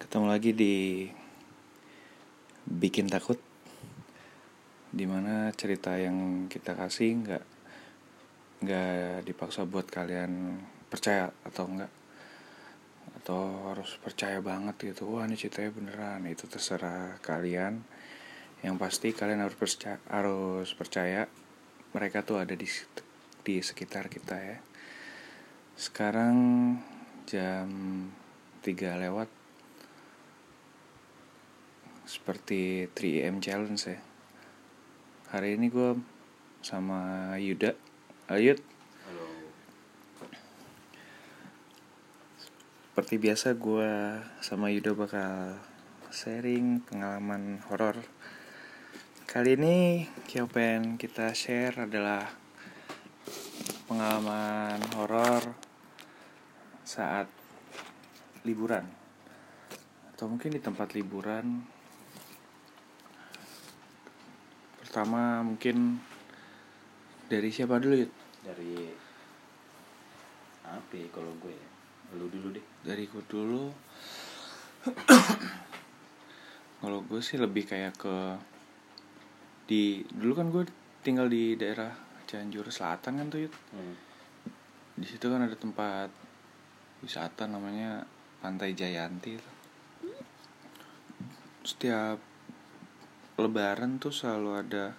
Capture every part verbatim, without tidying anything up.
Ketemu lagi di Bikin Takut, dimana cerita yang kita kasih nggak nggak dipaksa buat kalian percaya atau enggak, atau harus percaya banget gitu. Wah, ini ceritanya beneran. Itu terserah kalian. Yang pasti kalian harus percaya, harus percaya mereka tuh ada di di sekitar kita ya. Sekarang jam tiga lewat, seperti tiga A M challenge ya. Hari ini gue sama Yuda. Ayut. Halo. Seperti biasa gue sama Yuda bakal sharing pengalaman horor. Kali ini yang pengen kita share adalah pengalaman horor saat liburan, atau mungkin di tempat liburan. Pertama mungkin dari siapa dulu, Yud? Dari apa ya kalau gue ya? Lu dulu deh. Dari gue dulu. Kalau gue sih lebih kayak ke di dulu kan gue tinggal di daerah Cianjur Selatan kan tuh, Yud. Hmm. Di situ kan ada tempat wisata namanya Pantai Jayanti. Setiap Lebaran tuh selalu ada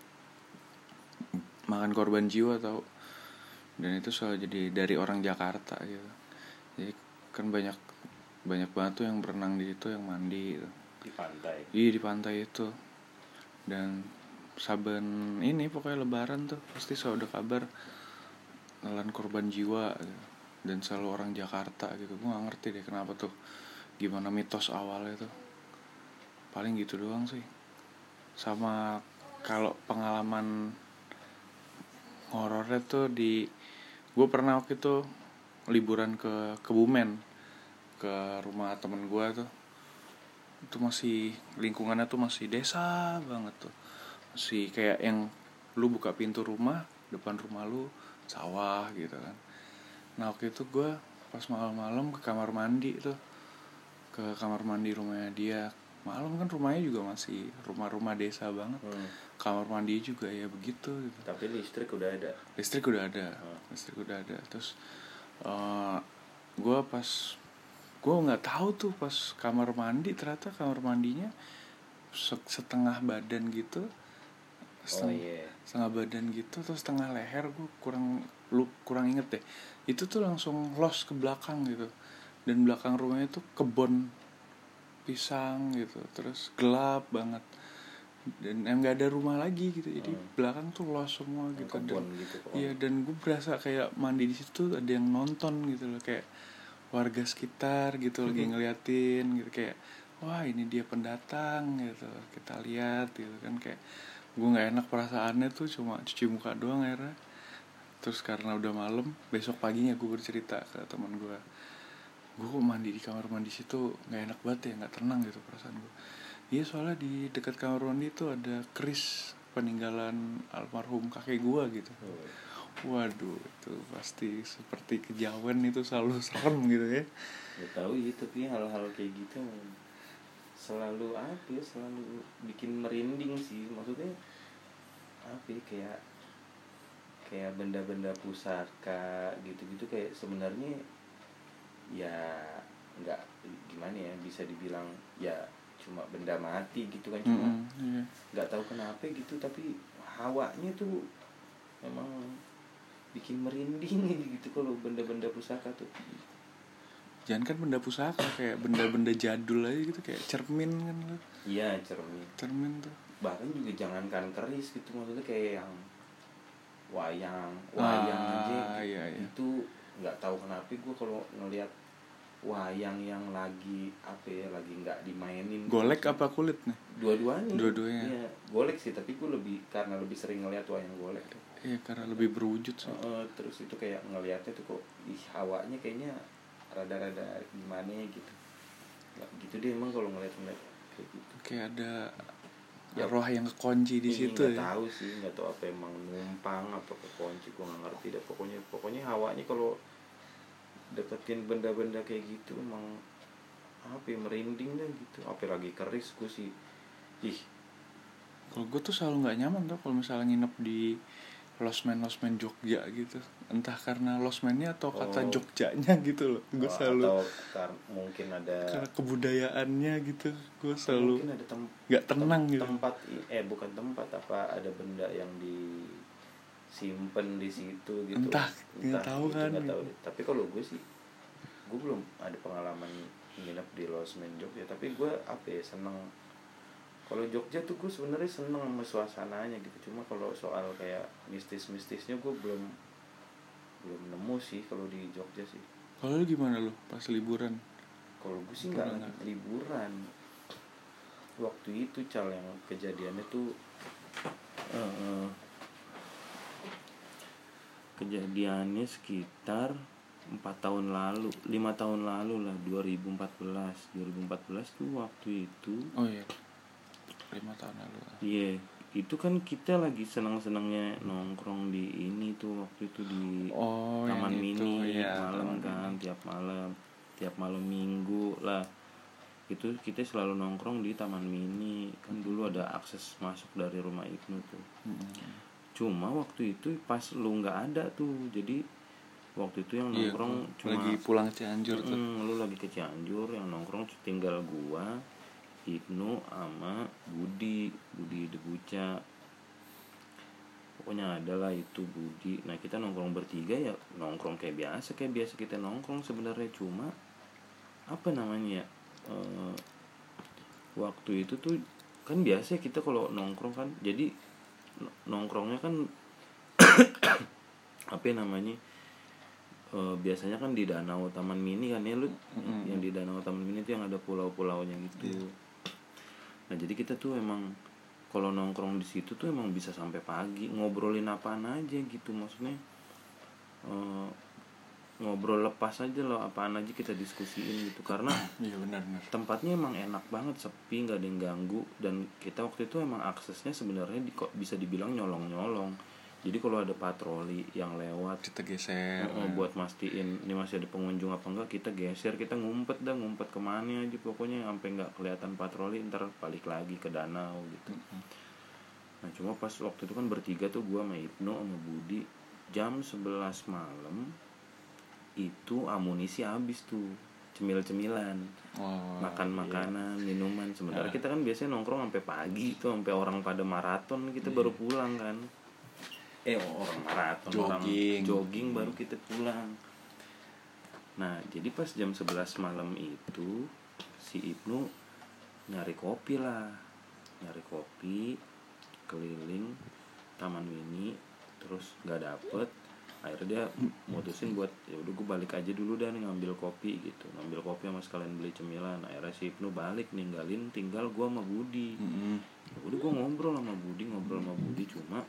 makan korban jiwa tau, dan itu selalu jadi dari orang Jakarta gitu. Jadi kan banyak banyak banget tuh yang berenang di situ, yang mandi gitu. Di pantai. Iya, di pantai itu. Dan saben ini pokoknya Lebaran tuh pasti selalu ada kabar nelan korban jiwa gitu. Dan selalu orang Jakarta gitu. Gue gak ngerti deh kenapa tuh, gimana mitos awalnya tuh. Paling gitu doang sih. Sama kalau pengalaman horornya tuh di gue pernah waktu itu liburan ke Kebumen, ke rumah temen gue tuh. Itu masih lingkungannya tuh masih desa banget tuh, masih kayak yang lu buka pintu rumah, depan rumah lu sawah gitu kan. Nah waktu itu gue pas malam-malam ke kamar mandi tuh, ke kamar mandi rumahnya dia. Malam kan rumahnya juga masih rumah-rumah desa banget. Hmm. Kamar mandi juga ya begitu gitu. Tapi listrik udah ada. Listrik udah ada. Hmm. Listrik udah ada. Terus uh, gue pas gue nggak tahu tuh pas kamar mandi, ternyata kamar mandinya setengah badan gitu. Seteng- Oh iya. Yeah. Setengah badan gitu, terus setengah leher. Gue kurang lu kurang inget deh. Itu tuh langsung los ke belakang gitu. Dan belakang rumahnya tuh kebun pisang gitu, terus gelap banget dan yang nggak ada rumah lagi gitu. Jadi hmm. belakang tuh los semua gitu. Kebun Dan gitu. iya, dan gue berasa kayak mandi di situ ada yang nonton gitu loh, kayak warga sekitar gitu lagi ngeliatin gitu, kayak wah ini dia pendatang gitu, kita lihat gitu kan. Kayak gue nggak enak perasaannya tuh, cuma cuci muka doang akhirnya. Terus karena udah malam, besok paginya gue bercerita ke teman gue, gue kok mandi di kamar mandi situ nggak enak banget ya, nggak tenang gitu perasaan gue. Iya, soalnya di dekat kamar mandi itu ada keris peninggalan almarhum kakek gue gitu. Waduh, itu pasti seperti kejauhan, itu selalu serem gitu ya. Ya tahu ya, tapi hal-hal kayak gitu selalu apa ya, selalu bikin merinding sih. Maksudnya apa ya, kayak kayak benda-benda pusaka gitu-gitu, kayak sebenarnya ya nggak gimana ya, bisa dibilang ya cuma benda mati gitu kan, cuma mm-hmm, nggak tahu kenapa gitu, tapi hawanya tuh memang bikin merinding gitu kalau benda-benda pusaka tuh. Jangan kan benda pusaka, kayak benda-benda jadul aja gitu, kayak cermin kan lo. Iya, cermin. Cermin tuh. Bahkan juga jangankan keris gitu, maksudnya kayak yang wayang, wayang ah, aja iya, iya. Itu nggak tahu kenapa gue kalau ngelihat wayang yang lagi apa ya, lagi nggak dimainin. Golek apa kulit nih? Dua-duanya. Dua-duanya. Iya, golek sih, tapi gue lebih karena lebih sering ngelihat wayang golek. Iya, karena lebih berwujud sih. Uh, terus itu kayak ngelihatnya tuh kok, ih hawanya kayaknya rada-rada gimana gitu. Nggak gitu deh emang kalau ngeliat-ngeliat kayak gitu. Kayak ada ya, roh yang kekunci di situ ya. Nggak ya. tahu sih, nggak tahu apa emang numpang apa kekunci, gue nggak ngerti deh. Pokoknya pokoknya hawanya kalau deketin benda-benda kayak gitu emang apa ya, merinding deh gitu. Apalagi keris gue sih ih. Kalau gue tuh selalu nggak nyaman tuh kalau misalnya nginep di losmen losmen Jogja gitu, entah karena losmennya atau kata Oh. Jogjanya gitu loh. Gue Oh, selalu atau kar- mungkin ada karena kebudayaannya gitu, gue atau selalu mungkin ada tem- nggak tenang tem- gitu. tempat i- eh bukan tempat, apa ada benda yang disimpan di situ gitu. Entah, nggak tahu gitu, kan. nggak tahu deh. Tapi kalau gue sih, gue belum ada pengalaman nginep di losmen Jogja. Tapi gue apa ya, seneng. Kalau Jogja tuh gue sebenarnya seneng sama suasananya gitu. Cuma kalau soal kayak mistis-mistisnya gue belum belum nemu sih kalau di Jogja sih. Kalau lu gimana lu pas liburan? Kalau gue sih nggak Pernah lagi nggak? liburan. Waktu itu Cal yang kejadiannya tuh uh, kejadiannya sekitar empat tahun lalu, lima tahun lalu lah, dua ribu empat belas tuh waktu itu. Oh iya, lima tahun lalu. Iya, yeah, itu kan kita lagi senang-senangnya nongkrong di ini tuh waktu itu di Oh, Taman yang itu, Mini ya, malam Taman kan, Mini. tiap malam, tiap malam minggu lah. Itu kita selalu nongkrong di Taman Mini. Kan dulu ada akses masuk dari rumah Ibnu tuh. Hmm. Cuma waktu itu pas lu nggak ada tuh, jadi waktu itu yang nongkrong iya, cuma lagi pulang Cianjur tuh. Mm, lu lagi ke Cianjur, yang nongkrong tinggal gua, Ibnu sama Budi, Budi Debuca. Pokoknya ada lah itu Budi. Nah, kita nongkrong bertiga ya, nongkrong kayak biasa, kayak biasa kita nongkrong sebenarnya. Cuma apa namanya ya? Uh, waktu itu tuh kan biasa kita kalau nongkrong kan, jadi nongkrongnya kan apa namanya? Uh, biasanya kan di danau Taman Mini kan ya, lu mm-hmm. yang di danau Taman Mini itu yang ada pulau-pulaunya gitu. Yeah. Nah jadi kita tuh emang kalau nongkrong di situ tuh emang bisa sampai pagi, ngobrolin apaan aja gitu, maksudnya uh, ngobrol lepas aja loh, apaan aja kita diskusiin gitu, karena yeah, benar-benar tempatnya emang enak banget, sepi, nggak ada yang ganggu, dan kita waktu itu emang aksesnya sebenarnya di, kok bisa dibilang nyolong-nyolong. Jadi kalau ada patroli yang lewat kita geser uh, ya. Buat mastiin ini masih ada pengunjung apa enggak, kita geser, kita ngumpet dah, ngumpet kemana aja pokoknya sampai nggak kelihatan patroli, ntar balik lagi ke danau gitu. Mm-hmm. Nah cuma pas waktu itu kan bertiga tuh, gua sama Ibnu sama Budi, jam sebelas malam itu amunisi habis tuh, cemil-cemilan, oh, makan makanan, iya. minuman. Sementara uh. kita kan biasanya nongkrong sampai pagi tuh, sampai orang pada maraton, kita yeah. baru pulang kan. Eh orang maraton, jogging. orang jogging baru kita pulang. Nah jadi pas jam sebelas malam itu si Ibnu nyari kopi lah, nyari kopi keliling Taman Mini, terus nggak dapet. Akhirnya dia mutusin buat ya udah gue balik aja dulu dan ngambil kopi gitu, ngambil kopi sama sekalian beli cemilan. Akhirnya si Ibnu balik, ninggalin tinggal gue sama Budi. Mm-hmm. Udah gue ngobrol sama Budi, ngobrol sama Budi cuma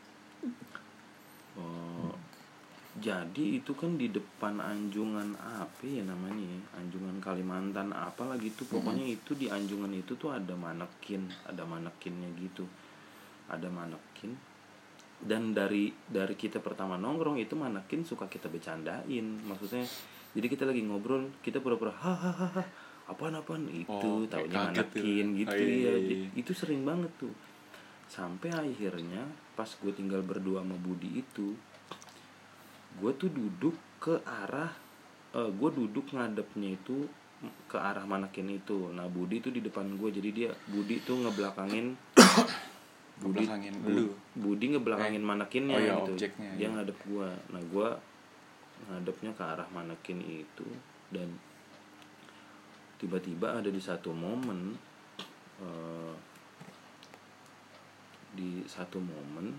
Uh, jadi itu kan di depan Anjungan apa ya namanya ya, Anjungan Kalimantan apa lagi tuh, pokoknya mm-hmm. itu di Anjungan itu tuh ada manekin, ada manekinnya gitu, ada manekin. Dan dari dari kita pertama nongkrong itu manekin suka kita bercandain, maksudnya jadi kita lagi ngobrol, kita pura-pura hahaha apaan apaan itu, oh, taunya manekin gitu, gitu ya, itu sering banget tuh. Sampai akhirnya pas gue tinggal berdua sama Budi itu, gue tuh duduk ke arah uh, gue duduk ngadepnya itu ke arah manekin itu. Nah Budi tuh di depan gue, jadi dia Budi tuh ngebelakangin Budi Bu, Budi ngebelakangin eh, manekinnya oh iya, gitu, objeknya, dia iya. ngadep gue. Nah gue ngadepnya ke arah manekin itu, dan tiba-tiba ada di satu momen uh, di satu momen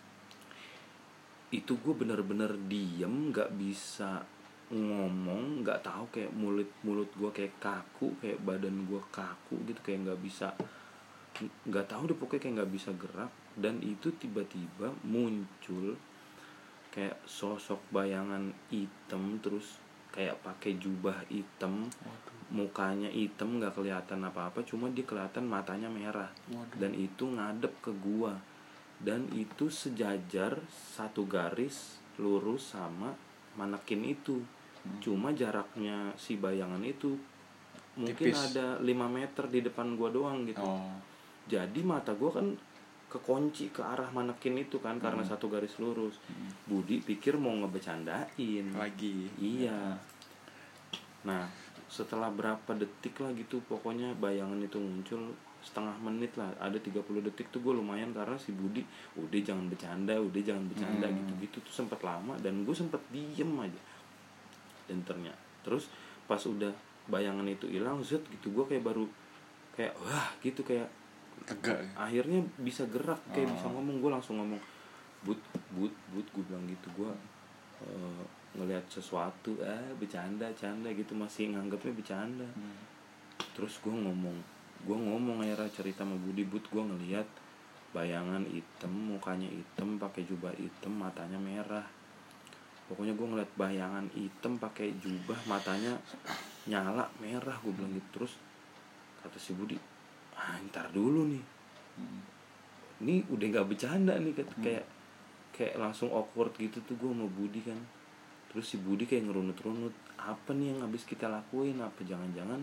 itu gue bener-bener diem, nggak bisa ngomong, nggak tahu, kayak mulut mulut gue kayak kaku, kayak badan gue kaku gitu, kayak nggak bisa, nggak tahu deh pokoknya kayak nggak bisa gerak. Dan itu tiba-tiba muncul kayak sosok bayangan hitam, terus kayak pakai jubah hitam. Waduh. Mukanya hitam, nggak kelihatan apa-apa, cuma dia kelihatan matanya merah. Waduh. Dan itu ngadep ke gua, dan itu sejajar satu garis lurus sama manekin itu. hmm. Cuma jaraknya si bayangan itu mungkin tipis. ada lima meter di depan gue doang gitu. Oh. Jadi mata gue kan kekunci ke arah manekin itu kan, karena Hmm. satu garis lurus. Hmm. Budi pikir mau ngebecandain Lagi. iya. Nah setelah berapa detik lah gitu, pokoknya bayangan itu muncul setengah menit lah, ada tiga puluh detik tuh gue lumayan, karena si Budi udah jangan bercanda, udah jangan bercanda Hmm. gitu-gitu tuh sempet lama, dan gue sempet diem aja. Dan ternyata terus pas udah bayangan itu hilang zet gitu, gue kayak baru kayak wah gitu, kayak Tegak ya? akhirnya bisa gerak, kayak Oh. bisa ngomong. Gue langsung ngomong, but but but gue bilang gitu, gue uh, ngelihat sesuatu, ah bercanda canda gitu, masih nganggapnya bercanda. Hmm. Terus gue ngomong gue ngomong akhirnya cerita sama Budi, but gue ngelihat bayangan hitam, mukanya hitam, pakai jubah hitam, matanya merah. Pokoknya gue ngeliat bayangan hitam pakai jubah, matanya nyala merah, gue bilang gitu. Terus kata si Budi, ah ntar dulu nih, Hmm. ini udah nggak bercanda nih, kayak Hmm. kayak kayak langsung awkward gitu tuh gue sama Budi kan. Terus si Budi kayak ngerunut-runut, apa nih yang habis kita lakuin, apa jangan-jangan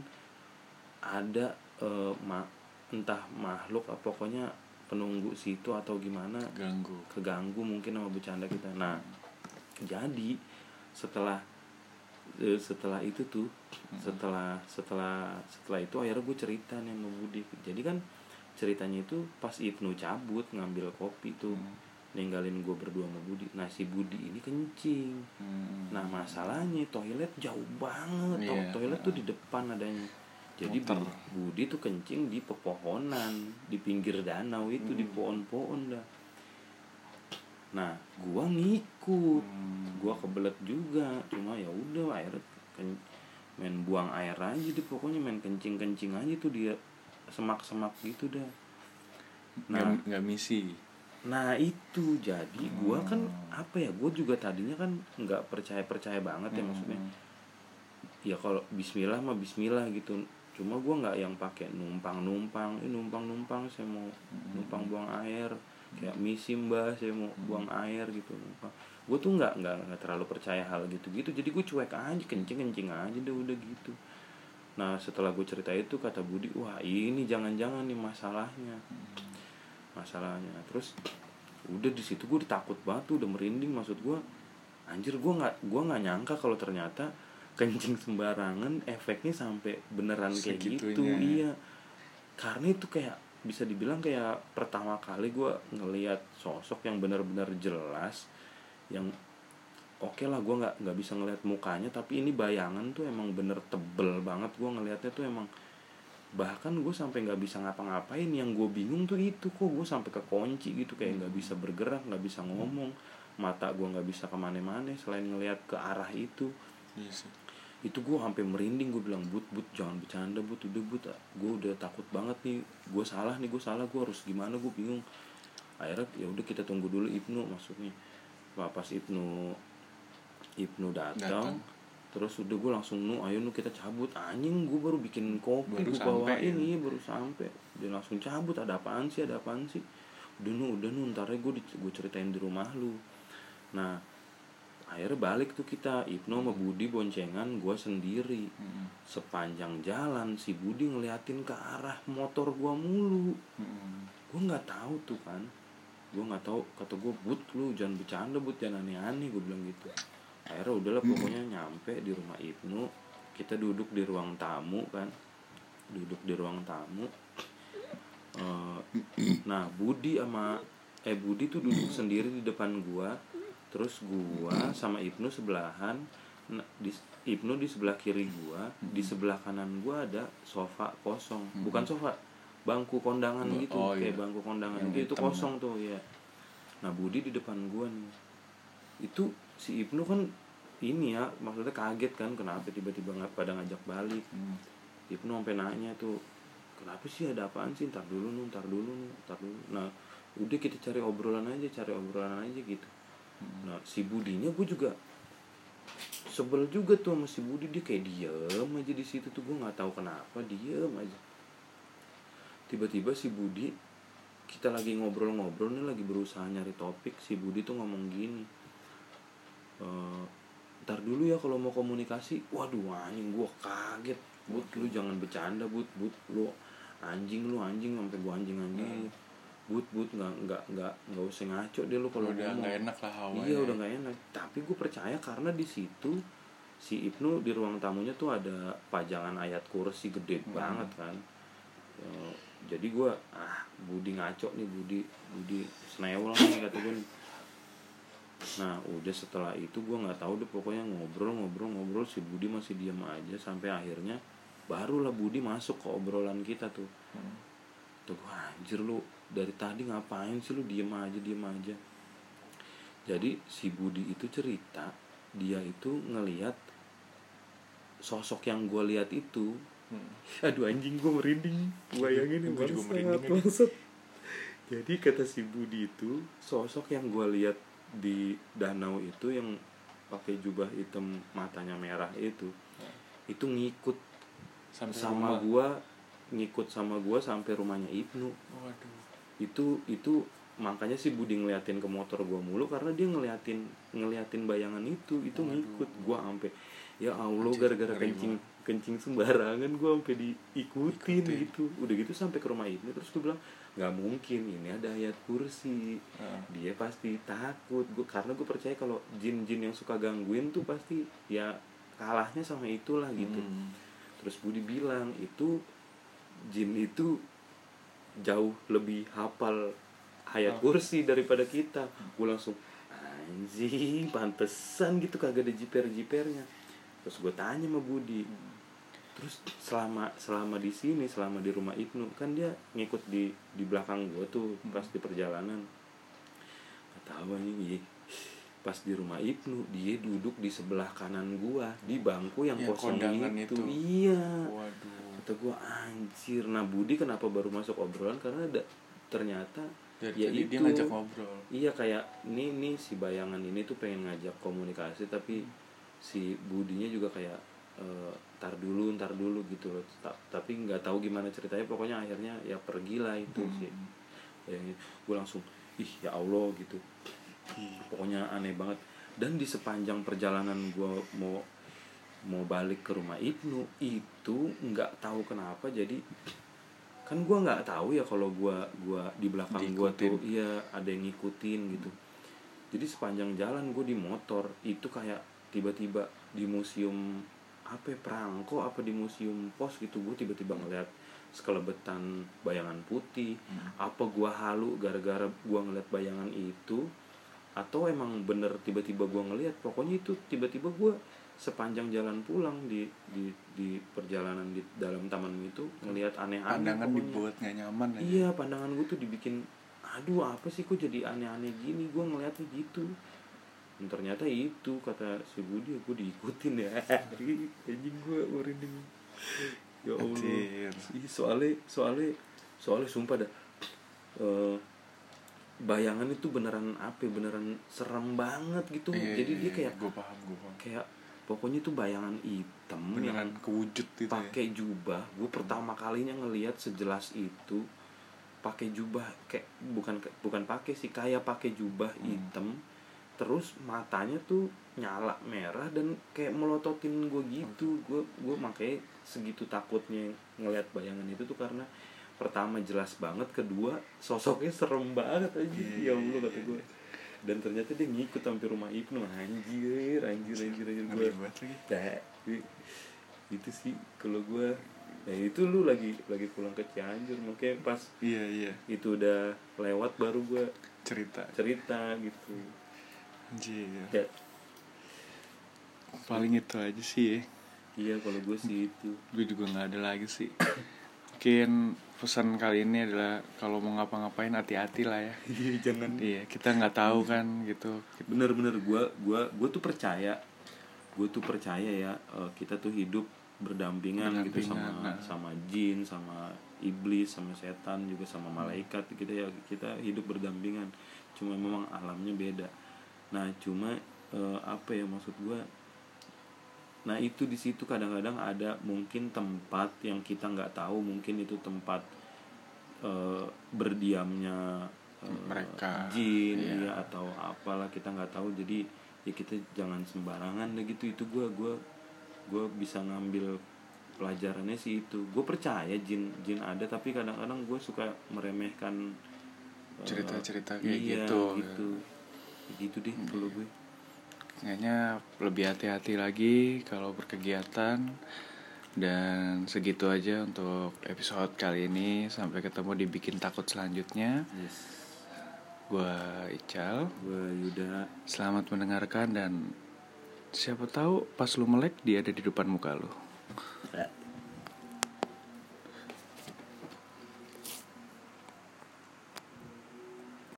ada uh, ma- entah makhluk apa pokoknya penunggu situ atau gimana, Ganggu. keganggu mungkin sama bercanda kita. Nah jadi setelah eh, setelah itu tuh setelah setelah setelah itu akhirnya gue cerita nih sama Budi. Jadi kan ceritanya itu pas Ibnu cabut ngambil kopi tuh, Hmm. ninggalin gue berdua sama Budi. Nah si Budi ini kencing. Hmm. Nah masalahnya toilet jauh banget. Iya. Toilet tuh di depan adanya. Jadi Muter. Budi tuh kencing di pepohonan, di pinggir danau itu, di pohon-pohon dah. Nah gua ngikut, Hmm. gua kebelet juga, cuma ya udah akhirnya ken- main buang air aja deh, pokoknya main kencing-kencing aja tuh dia semak-semak gitu dah. Nah Nggak, nggak misi. nah itu jadi gua kan apa ya, gua juga tadinya kan nggak percaya-percaya banget ya, maksudnya ya kalau Bismillah mah Bismillah gitu. Cuma gue nggak yang pakai numpang numpang eh numpang numpang saya mau numpang buang air, kayak misi mbah saya mau buang air gitu. Numpang gue tuh nggak nggak nggak terlalu percaya hal gitu gitu, jadi gue cuek aja, kencing kencing aja deh udah gitu. Nah setelah gue cerita itu kata Budi, wah ini jangan-jangan nih masalahnya masalahnya Terus udah di situ gue takut banget tuh, udah merinding, maksud gue anjir, gue nggak gue nggak nyangka kalau ternyata kencing sembarangan efeknya sampai beneran kayak Segitunya. gitu. Iya, karena itu kayak bisa dibilang kayak pertama kali gue ngelihat sosok yang benar-benar jelas, yang oke okay lah gue nggak nggak bisa ngelihat mukanya, tapi ini bayangan tuh emang bener tebel banget, gue ngelihatnya tuh emang bahkan gue sampai nggak bisa ngapa-ngapain. Yang gue bingung tuh itu, kok gue sampai kekunci gitu, kayak nggak bisa bergerak, nggak bisa ngomong, mata gue nggak bisa kemana-mana selain ngelihat ke arah itu. Yes. Itu gue sampai merinding, gue bilang but but jangan bercanda but, udah but, gue udah takut banget nih, gue salah nih gue salah gue harus gimana, gue bingung. Akhirnya ya udah kita tunggu dulu Ibnu, maksudnya pas Ibnu Ibnu datang, terus udah gue langsung nu ayo nu kita cabut. Anjing, gue baru bikin kopi, gue bawain ini ya. Baru sampai dia langsung cabut, ada apaan sih ada apaan sih udah nu udah nu ntar gue gue ceritain di rumah lu. Nah akhirnya balik tuh kita, Ibnu sama Budi boncengan, gue sendiri. hmm. Sepanjang jalan si Budi ngeliatin ke arah motor gue mulu. Hmm. Gue nggak tahu tuh kan, gue nggak tahu, kata gue but lu jangan bercanda but, jangan aneh-aneh, gue bilang gitu. Akhirnya udahlah pokoknya nyampe di rumah Ibnu, kita duduk di ruang tamu kan, duduk di ruang tamu. Uh, nah Budi sama eh Budi tuh duduk sendiri di depan gua, terus gua sama Ibnu sebelahan. Nah, di, Ibnu di sebelah kiri gua, di sebelah kanan gua ada sofa kosong, bukan sofa, bangku kondangan gitu, oh, kayak iya. bangku kondangan yang gitu, itu kosong tuh ya. Nah Budi di depan gua nih, itu si Ibnu kan ini ya, maksudnya kaget kan, kenapa tiba-tiba nggak pada ngajak balik. hmm. Ibnu sampai nanya tuh, kenapa sih, ada apaan sih, ntar dulu nu ntar dulu nu ntar dulu. Nah udah kita cari obrolan aja cari obrolan aja gitu. hmm. Nah si Budinya gue juga sebel juga tuh sama si Budi, dia kayak diem aja di situ tuh, gue nggak tahu kenapa diem aja. Tiba-tiba si Budi, kita lagi ngobrol-ngobrol nih, lagi berusaha nyari topik, si Budi tuh ngomong gini, e, ntar dulu ya kalau mau komunikasi. Waduh anjing, gue kaget kaget. But lu jangan bercanda but, but lu anjing lu anjing sampai gua anjing anjing. Hmm. But but nggak nggak nggak nggak usah ngaco deh lu kalau udah nggak enak lah hawanya. Iya udah nggak enak. Tapi gue percaya karena di situ si Ibnu di ruang tamunya tuh ada pajangan ayat kursi gede hmm. banget kan. E, jadi gue ah Budi ngaco nih Budi Budi senewel nih kata gue. Nah udah setelah itu gue nggak tahu deh pokoknya ngobrol ngobrol ngobrol si Budi masih diam aja sampai akhirnya barulah Budi masuk ke obrolan kita tuh. Hmm. Tuh anjir lu dari tadi ngapain sih lu diem aja diem aja. Jadi si Budi itu cerita dia itu ngelihat sosok yang gue lihat itu. hmm. Aduh anjing gue merinding bayangin gue juga merinding maksud. Jadi kata si Budi itu sosok yang gue lihat di danau itu yang pakai jubah hitam matanya merah itu hmm. itu ngikut sampai sama gue ngikut sama gue sampai rumahnya Ibnu. Waduh. itu itu makanya si Budi ngeliatin ke motor gue mulu karena dia ngeliatin ngeliatin bayangan itu itu Waduh. Ngikut gue sampai ya Allah gara-gara kencing kencing sembarangan gue sampai diikutin Ikutin. Gitu udah gitu sampai ke rumah Ibnu terus gue bilang nggak mungkin ini ada ayat kursi hmm. dia pasti takut gue karena gue percaya kalau jin-jin yang suka gangguin tuh pasti ya kalahnya sama itulah gitu. hmm. Terus Budi bilang itu jin itu jauh lebih hafal ayat kursi daripada kita. Gue langsung anjing pantesan gitu kagak ada jiper-jipernya. Terus gue tanya sama Budi, terus selama selama di sini selama di rumah Ibnu kan dia ngikut di di belakang gue tuh pas di perjalanan. Gak tahu anjing pas di rumah Ibnu dia duduk di sebelah kanan gue di bangku yang, yang kosong itu. itu iya. Waduh. Kata gue anjir. Nah Budi kenapa baru masuk obrolan karena ada ternyata dari ya itu dia ngajak ngobrol. Iya kayak ini nih si bayangan ini tuh pengen ngajak komunikasi tapi hmm. si Budinya juga kayak e, tar dulu ntar dulu gitu loh. Tapi nggak tahu gimana ceritanya pokoknya akhirnya ya pergilah itu hmm. sih. Bayangin gue langsung ih ya Allah gitu. hmm. Pokoknya aneh banget. Dan di sepanjang perjalanan gue mau mau balik ke rumah Ibnu itu nggak tahu kenapa jadi kan gue nggak tahu ya kalau gue gua di belakang gue tuh iya ada yang ngikutin gitu. Jadi sepanjang jalan gue di motor itu kayak tiba-tiba di museum apa ya, Perangko apa di museum pos gitu gue tiba-tiba ngeliat sekelebetan bayangan putih. hmm. Apa gue halu gara-gara gue ngeliat bayangan itu atau emang bener tiba-tiba gue ngeliat pokoknya itu tiba-tiba gue sepanjang jalan pulang di di di perjalanan di dalam taman itu ngelihat aneh-aneh. Pandangan pokoknya dibuat nggak nyaman aja. Iya pandangan gue tuh dibikin aduh apa sih kok jadi aneh-aneh gini gue ngeliatnya gitu. Dan ternyata itu kata si Budi gue diikutin ya. Anjing gue merinding. Ya Allah. Ih, soalnya soalnya soalnya sumpah dah. Uh, bayangan itu beneran apa beneran serem banget gitu. Iya, jadi iya, dia kayak gue paham gue paham. Kayak pokoknya itu bayangan hitam beneran yang kewujud gitu pakai ya? jubah. Gue pertama kalinya ngelihat sejelas itu pakai jubah kayak bukan bukan pakai sih kayak pakai jubah hmm. hitam terus matanya tuh nyala merah dan kayak melototin gue gitu. Gue gue makanya segitu takutnya ngelihat bayangan itu tuh karena pertama jelas banget, kedua sosoknya serem banget aja. Yeah, ya Allah kata gue. Dan ternyata dia ngikut sampai rumah Ibnu. Anjir, anjir, anjir, anjir gue. Nah, itu sih kalau gue. Nah itu lu lagi lagi pulang ke Cianjur, makanya pas iya iya itu udah lewat baru gue cerita cerita gitu. Anjir. Ya. Paling itu aja sih. Ya. Iya kalau gue sih itu. Gue juga nggak ada lagi sih. Mungkin pesan kali ini adalah kalau mau ngapa-ngapain hati-hati lah ya. Jangan. Iya kita nggak tahu kan gitu. Bener-bener gue gue gue tuh percaya, gue tuh percaya ya kita tuh hidup berdampingan, berdampingan gitu sama nah. sama jin, sama iblis, sama setan juga sama malaikat hmm. gitu ya. Kita hidup berdampingan. Cuma memang alamnya beda. Nah cuma eh, apa ya maksud gue? Nah itu di situ kadang-kadang ada mungkin tempat yang kita nggak tahu, mungkin itu tempat uh, berdiamnya uh, mereka jin iya. ya atau apalah kita nggak tahu. Jadi ya kita jangan sembarangan deh gitu. Itu gue gue gue bisa ngambil pelajarannya sih itu. Gue percaya jin jin ada, tapi kadang-kadang gue suka meremehkan cerita-cerita uh, kayak iya, gitu gitu gitu deh kalau gue. Kayaknya lebih hati-hati lagi kalau berkegiatan. Dan segitu aja untuk episode kali ini. Sampai ketemu di Bikin Takut selanjutnya. Yes. Gua Ical, gua Yuda. Selamat mendengarkan, dan siapa tahu pas lu melek dia ada di depan muka lu.